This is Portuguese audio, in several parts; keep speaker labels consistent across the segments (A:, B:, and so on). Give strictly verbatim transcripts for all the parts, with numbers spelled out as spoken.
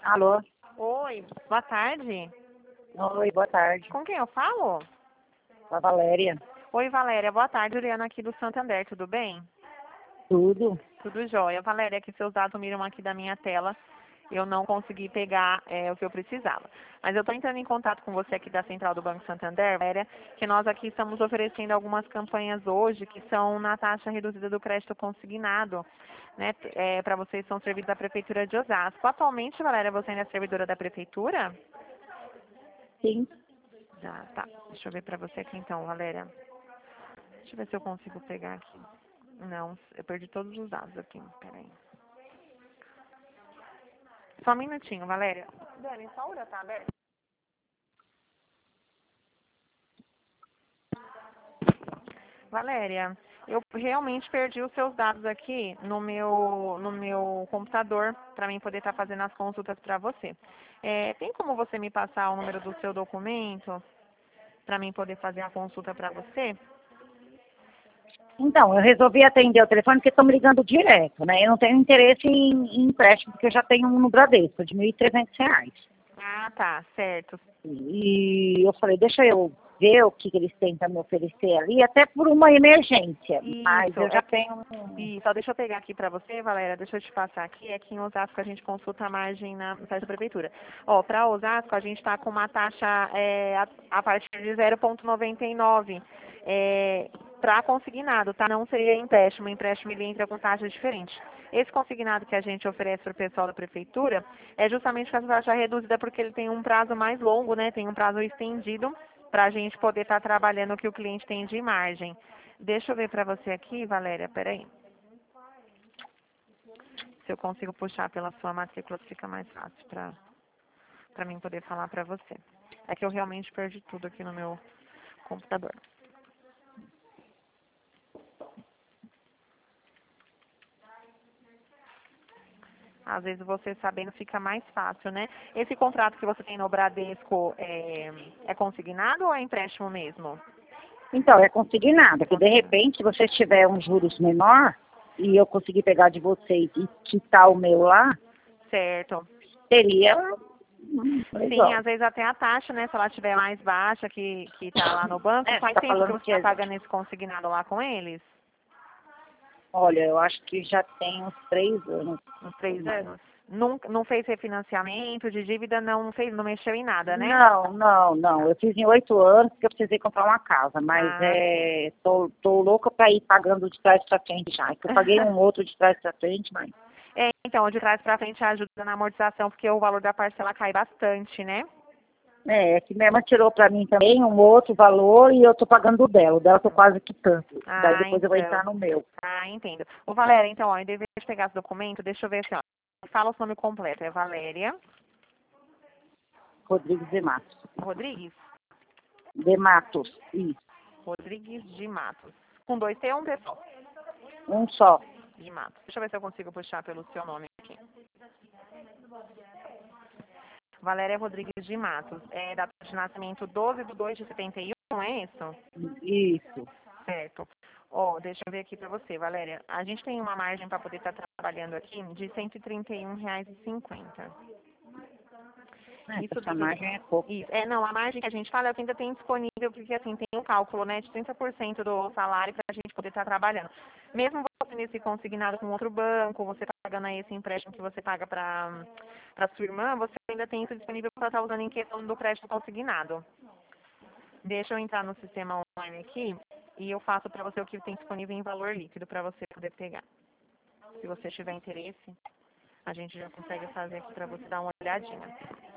A: Alô?
B: Oi, boa tarde.
A: Oi, boa tarde.
B: Com quem eu falo?
A: A Valéria.
B: Oi, Valéria, boa tarde. Juliana aqui do Santander, tudo bem?
A: Tudo?
B: Tudo jóia. Valéria, que seus dados sumiram aqui da minha tela. Eu não consegui pegar é, o que eu precisava. Mas eu estou entrando em contato com você aqui da Central do Banco Santander, Valéria, que nós aqui estamos oferecendo algumas campanhas hoje que são na taxa reduzida do crédito consignado, né? É, para vocês são serviços da Prefeitura de Osasco. Atualmente, Valéria, você ainda é servidora da Prefeitura?
A: Sim.
B: Já, tá. Deixa eu ver para você aqui então, Valéria. Deixa eu ver se eu consigo pegar aqui. Não, eu perdi todos os dados aqui. Peraí. Só um minutinho, Valéria. Dani, só a hora tá aberta? Valéria, eu realmente perdi os seus dados aqui no meu, no meu computador para mim poder estar fazendo as consultas para você. É, tem como você me passar o número do seu documento para mim poder fazer a consulta para você?
A: Então, eu resolvi atender o telefone porque estão me ligando direto, né? Eu não tenho interesse em, em empréstimo, porque eu já tenho um no Bradesco, de mil e trezentos reais.
B: Ah, tá, certo.
A: E eu falei, deixa eu ver o que, que eles têm para me oferecer ali, até por uma emergência. Mas
B: Isso,
A: eu
B: é
A: já tenho um...
B: E só deixa eu pegar aqui para você, Valéria, deixa eu te passar aqui. Aqui em Osasco a gente consulta a margem na no site da Prefeitura. Ó, para Osasco a gente está com uma taxa é, a, a partir de zero vírgula noventa e nove é, para consignado, tá? Não seria empréstimo, empréstimo ele entra com taxa diferente. Esse consignado que a gente oferece para o pessoal da Prefeitura é justamente com essa taxa reduzida porque ele tem um prazo mais longo, né? Tem um prazo estendido para a gente poder estar tá trabalhando o que o cliente tem de margem. Deixa eu ver para você aqui, Valéria, peraí. Se eu consigo puxar pela sua matrícula, fica mais fácil para para mim poder falar para você. É que eu realmente perdi tudo aqui no meu computador. Às vezes você sabendo fica mais fácil, né? Esse contrato que você tem no Bradesco é, é consignado ou é empréstimo mesmo?
A: Então, é consignado, que de
B: Consignado.
A: repente, se você tiver um juros menor e eu conseguir pegar de vocês e quitar o meu lá,
B: Certo.
A: seria hum,
B: Sim,
A: legal.
B: às vezes até a taxa, né? Se ela estiver mais baixa que, que tá lá no banco,
A: É, você
B: faz
A: tá
B: tempo que
A: falando
B: você
A: que,
B: está pagando esse consignado lá com eles?
A: olha, eu acho que já tem uns três anos.
B: Uns
A: Ou
B: três
A: mais.
B: anos? Não, não fez refinanciamento de dívida, não fez, não mexeu em nada, né?
A: Não, não, não. Eu fiz em oito anos porque eu precisei comprar uma casa, mas
B: Ah, sim.
A: é, tô, tô louca para ir pagando de trás para frente já. É que eu paguei um outro de trás para frente, mas
B: É, então, de trás para frente ajuda na amortização, porque o valor da parcela cai bastante, né?
A: é, é que minha irmã tirou para mim também um outro valor e eu tô pagando o dela. O dela eu tô quase quitando. Daí
B: Ah,
A: depois eu vou
B: então.
A: entrar no meu.
B: Ah, entendo. Ô, Valéria, então, ó, em vez de pegar esse documento, deixa eu ver assim, ó. Fala o seu nome completo. É Valéria
A: Rodrigues de Matos.
B: Rodrigues?
A: De Matos, isso.
B: Rodrigues de Matos. Com dois T ou um T só?
A: Um só.
B: De Matos. Deixa eu ver se eu consigo puxar pelo seu nome aqui. Valéria Rodrigues de Matos. É data de nascimento doze de dois de setenta e um, é isso?
A: Isso.
B: Certo. Ó, deixa eu ver aqui para você, Valéria. A gente tem uma margem para poder estar trabalhando aqui de cento e trinta e um reais e cinquenta.
A: É,
B: Isso
A: essa
B: dividido.
A: margem é pouco.
B: Isso. É, não, a margem que a gente fala é o que ainda tem disponível, porque assim, tem um cálculo, né, de trinta por cento do salário para a gente poder estar trabalhando. Mesmo você nesse consignado com outro banco, você tá pagando aí esse empréstimo que você paga para para sua irmã, você ainda tem isso disponível para estar usando em questão do crédito consignado. Deixa eu entrar no sistema online aqui e eu faço para você o que tem disponível em valor líquido para você poder pegar. Se você tiver interesse, a gente já consegue fazer aqui para você dar uma olhadinha.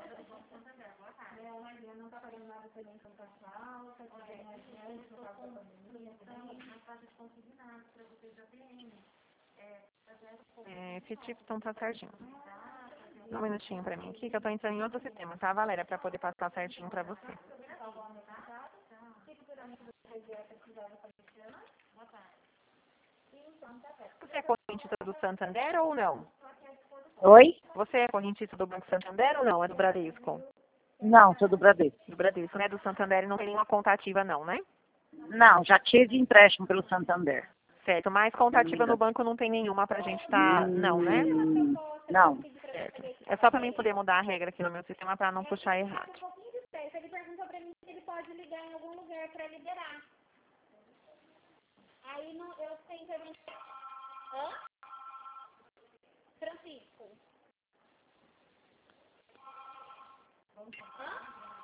B: É, esse tipo então tá certinho. Dá um minutinho para mim aqui que eu tô entrando em outro sistema, tá, Valéria? Para poder passar certinho para você. Você é correntista do Santander ou não?
A: Oi?
B: Você é correntista do Banco Santander ou não? É do Bradesco?
A: Não, sou do Bradesco.
B: Do Bradesco, né? Do Santander não tem nenhuma conta ativa não, né?
A: Não, já tive empréstimo pelo Santander.
B: Certo, mas conta ativa no
A: Ainda.
B: banco não tem nenhuma pra gente tá... Não, né?
A: Hum, não.
B: Certo. É só para mim poder mudar a regra aqui no meu sistema para não puxar errado.
C: Ele perguntou para mim se ele pode ligar em algum lugar para liberar. Aí não, eu tenho que... Hã? Francisco. Hã?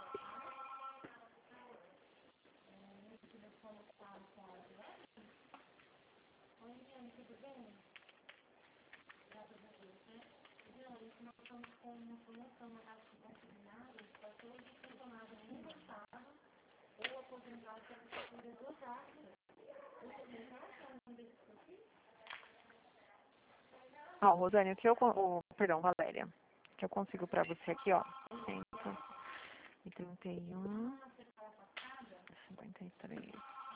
B: Ó, Rosane, o que eu... con- O, perdão, Valéria. O que eu consigo para você aqui, ó. cento e trinta e um, cinquenta e três.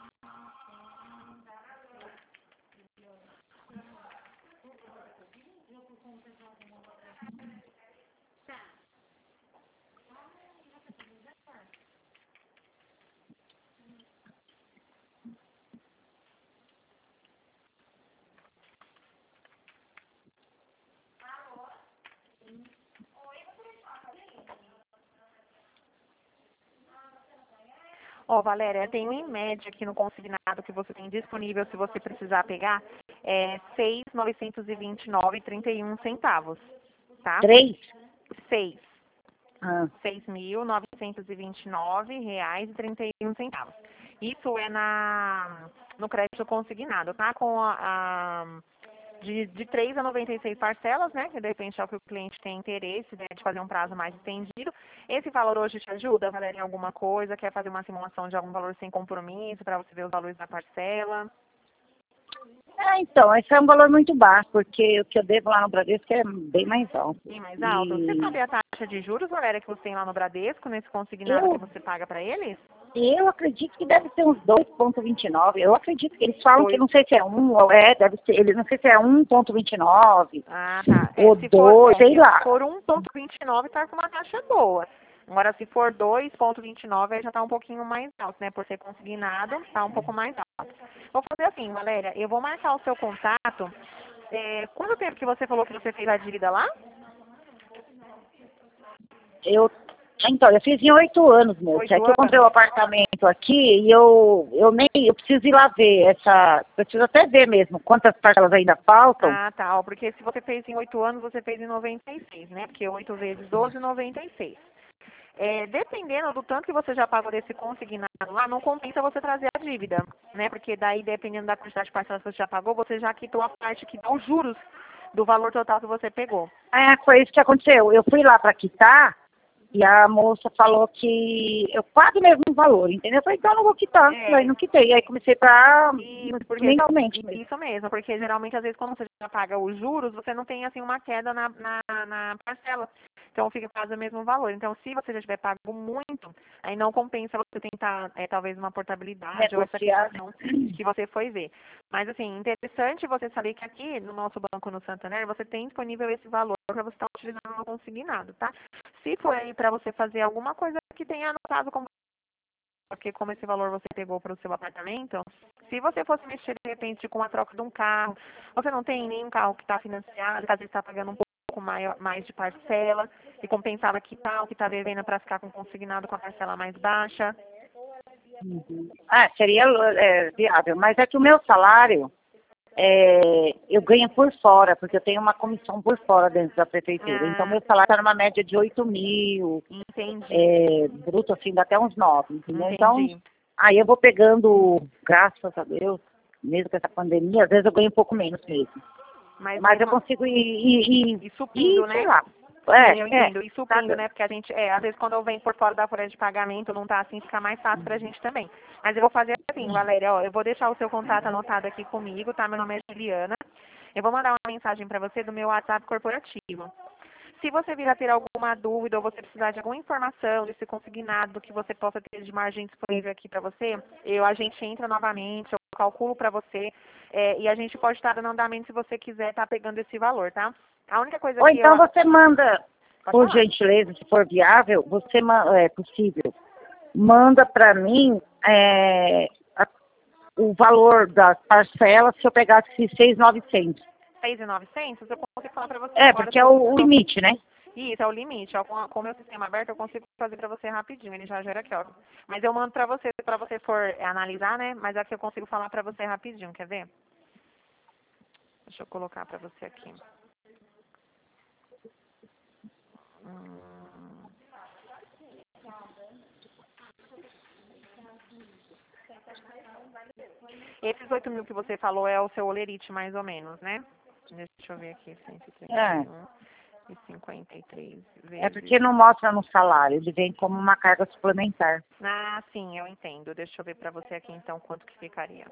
B: Ó, Valéria, tem um em média aqui no consignado que você tem disponível, se você precisar pegar, é seis mil novecentos e vinte e nove reais e trinta e um centavos, tá?
A: Três?
B: seis.
A: Ah,
B: seis mil novecentos e vinte e nove reais e trinta e um centavos. Isso é na, no crédito consignado, tá? Com a, a de, de três a noventa e seis parcelas, né? Que depende ao que o cliente tem interesse, né, de fazer um prazo mais estendido. Esse valor hoje te ajuda, Valéria, em alguma coisa? Quer fazer uma simulação de algum valor sem compromisso para você ver os valores da parcela?
A: é, então, esse é um valor muito baixo, porque o que eu devo lá no Bradesco é bem mais alto.
B: Bem mais alto. Você
A: E
B: sabe a taxa de juros, Valéria, que você tem lá no Bradesco, nesse consignado que
A: eu,
B: você paga para eles?
A: eu acredito que deve ser uns dois vírgula vinte e nove. Eu acredito que eles falam
B: Dois.
A: que não sei se é um ou é, deve ser, eles não sei se é um vírgula vinte e nove
B: Ah, tá. É,
A: ou
B: se for,
A: dois,
B: é,
A: sei lá.
B: se for um vírgula vinte e nove, tá com uma taxa boa. Agora, se for dois vírgula vinte e nove, aí já tá um pouquinho mais alto, né? Por ser consignado, tá um pouco mais alto. Vou fazer assim, Valéria, eu vou marcar o seu contato. É, quanto tempo que você falou que você fez a dívida lá?
A: Eu, então, eu fiz em oito anos, meu.
B: Oito
A: É que eu comprei
B: anos?
A: um apartamento aqui e eu, eu nem, eu preciso ir lá ver essa, eu preciso até ver mesmo quantas parcelas ainda faltam.
B: Ah, tá. Ó, porque se você fez em oito anos, você fez em noventa e seis, né? Porque oito vezes doze, noventa e seis. É, dependendo do tanto que você já pagou desse consignado lá, não compensa você trazer a dívida, né? Porque daí, dependendo da quantidade de parcelas que você já pagou, você já quitou a parte que dá os juros do valor total que você pegou.
A: É, foi isso que aconteceu. Eu fui lá para quitar e a moça falou que eu pago o mesmo valor, entendeu? Eu falei, então eu não vou quitar.
B: É.
A: Aí não quitei. Aí comecei para
B: Isso, porque
A: mensalmente mesmo.
B: isso mesmo, porque geralmente às vezes quando você já paga os juros, você não tem assim uma queda na, na, na parcela. Então fica quase o mesmo valor. Então, se você já tiver pago muito, aí não compensa você tentar é, talvez uma portabilidade ou essa
A: Negociar.
B: questão que você foi ver. Mas assim, interessante você saber que aqui no nosso banco no Santander, você tem disponível esse valor para você estar utilizando no consignado, tá? Se for aí para você fazer alguma coisa que tenha anotado como porque como esse valor você pegou para o seu apartamento, se você fosse mexer de repente com a troca de um carro, você não tem nenhum carro que está financiado, que às vezes está pagando um pouco maior, mais de parcela, e compensava que tal, que está devendo para ficar com consignado com a parcela mais baixa.
A: Ah, seria é, viável. Mas é que o meu salário, é, eu ganho por fora, porque eu tenho uma comissão por fora dentro da prefeitura. Então,
B: Ah,
A: meu salário está numa média de oito mil,
B: entendi,
A: é, bruto, assim, dá até uns nove, entendeu? Então,
B: entendi.
A: aí eu vou pegando, graças a Deus, mesmo com essa pandemia, às vezes eu ganho um pouco menos mesmo.
B: Mas,
A: Mas eu
B: mesmo,
A: consigo ir, ir, ir,
B: e subindo,
A: ir
B: né?
A: sei lá.
B: Sim,
A: É,
B: eu
A: é,
B: entendo. E
A: tá
B: subindo,
A: dando.
B: né? Porque a gente, é, às vezes quando eu venho por fora da folha de pagamento, não tá assim, fica mais fácil pra gente também. Mas eu vou fazer assim, Valéria, ó, eu vou deixar o seu contato anotado aqui comigo, tá? Meu nome é Juliana. Eu vou mandar uma mensagem pra você do meu WhatsApp corporativo. Se você vir a ter alguma dúvida ou você precisar de alguma informação desse consignado que você possa ter de margem disponível aqui para você, eu, a gente entra novamente, eu calculo para você é, e a gente pode estar dando andamento se você quiser estar pegando esse valor, tá? A única coisa
A: Ou
B: que eu...
A: então você manda,
B: Pode
A: por
B: falar.
A: gentileza, se for viável, você ma- é possível, manda para mim é, a- o valor das parcelas se eu pegasse seis mil e novecentos.
B: seis mil e novecentos, eu consigo falar para você
A: É,
B: agora.
A: porque é o, o limite, né?
B: Isso, é o limite. Ó, com, com o meu sistema aberto, eu consigo fazer para você rapidinho. Ele já gera aqui, ó. Mas eu mando para você, para você for é, analisar, né? Mas aqui eu consigo falar para você rapidinho, quer ver? Deixa eu colocar para você aqui. Hum. Esses oito mil que você falou é o seu olerite, mais ou menos, né? Deixa eu ver aqui, cento e trinta e um e cinquenta e três vezes...
A: É porque não mostra no salário, ele vem como uma carga suplementar.
B: Ah, sim, eu entendo. Deixa eu ver pra você aqui, então, quanto que ficaria.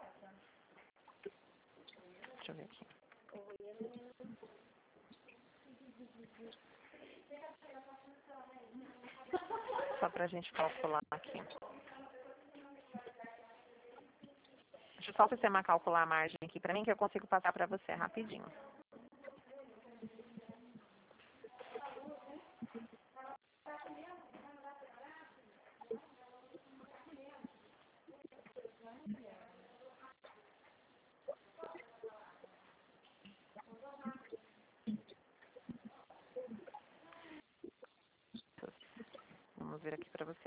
B: Deixa eu ver aqui. Só pra gente calcular aqui. Deixa só o sistema calcular a margem aqui pra mim, que eu consigo passar pra você rapidinho. Vamos ver aqui pra você.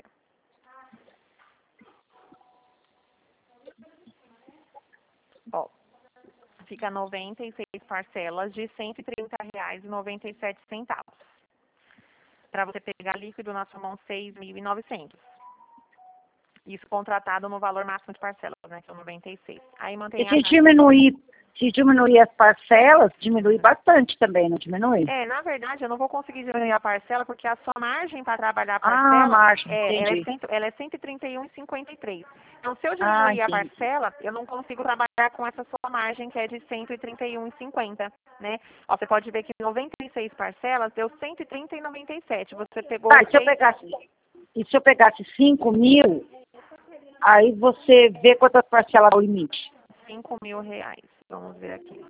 B: Ó, fica noventa e seis parcelas de cento e trinta reais e noventa e sete centavos. Para você pegar líquido na sua mão, seis mil e novecentos. Isso contratado no valor máximo de parcelas, né, que é o noventa e seis. Aí mantém
A: E
B: a
A: se
B: taxa.
A: diminuir, se diminuir as parcelas, diminui bastante também, não diminui?
B: É, na verdade, eu não vou conseguir diminuir a parcela, porque a sua margem para trabalhar a
A: Ah,
B: parcela
A: margem,
B: é, ela, é
A: entendi.
B: cento, ela é cento e trinta e um vírgula cinquenta e três. Então, se eu
A: Ah,
B: diminuir a
A: entendi.
B: parcela, eu não consigo trabalhar com essa sua margem, que é de cento e trinta e um vírgula cinquenta, né? Ó, você pode ver que noventa e seis parcelas deu cento e trinta e noventa e sete. Você pegou
A: Tá, e se eu
B: seis...
A: pegasse, e se eu pegasse cinco mil, aí você vê quantas parcelas é o limite.
B: cinco mil reais. Vamos ver aqui.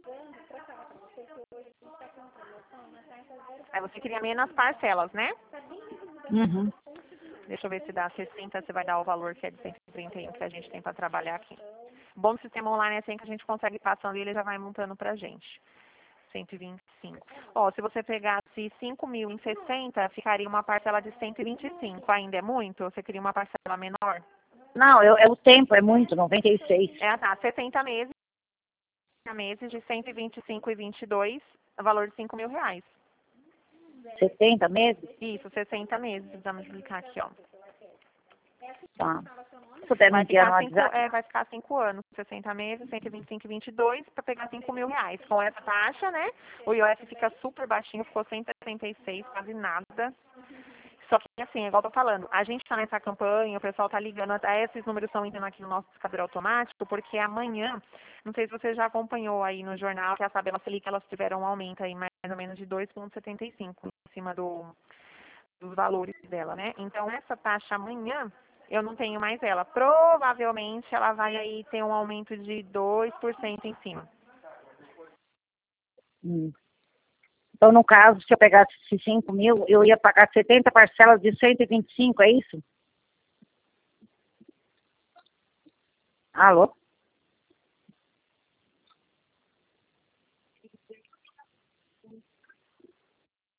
B: Aí você cria menos parcelas, né?
A: Uhum.
B: Deixa eu ver se dá sessenta, você vai dar o valor que é de cento e trinta e um que a gente tem para trabalhar aqui. Bom, no sistema online é assim que a gente consegue ir passando e ele já vai montando pra gente. cento e vinte e cinco. Ó, se você pegasse cinco mil em sessenta, ficaria uma parcela de cento e vinte e cinco. Ainda é muito? Você queria uma parcela menor?
A: Não, eu, é o tempo, é muito, noventa e seis.
B: É, tá. sessenta meses, meses de cento e vinte e cinco e vinte e dois, valor de cinco mil reais.
A: setenta meses?
B: Isso, sessenta meses. Vamos clicar aqui, ó.
A: Tá. Se puder me
B: Vai
A: enviar
B: ficar
A: no
B: cinco,
A: WhatsApp.
B: é, vai ficar cinco anos, sessenta meses, cento e vinte e cinco e vinte e dois, para pegar cinco mil reais. Com essa taxa, né? O I O F fica super baixinho, ficou cento e setenta e seis, quase nada. Só que, assim, igual eu tô falando, a gente tá nessa campanha, o pessoal tá ligando, até esses números estão entrando aqui no nosso discador automático, porque amanhã, não sei se você já acompanhou aí no jornal, que a Sabela Selic, elas tiveram um aumento aí mais ou menos de dois vírgula setenta e cinco em cima do, dos valores dela, né? Então, essa taxa amanhã, eu não tenho mais ela. Provavelmente, ela vai aí ter um aumento de dois por cento em cima.
A: Hum. Então, no caso, se eu pegasse esses cinco mil, eu ia pagar setenta parcelas de cento e vinte e cinco, é isso? Alô?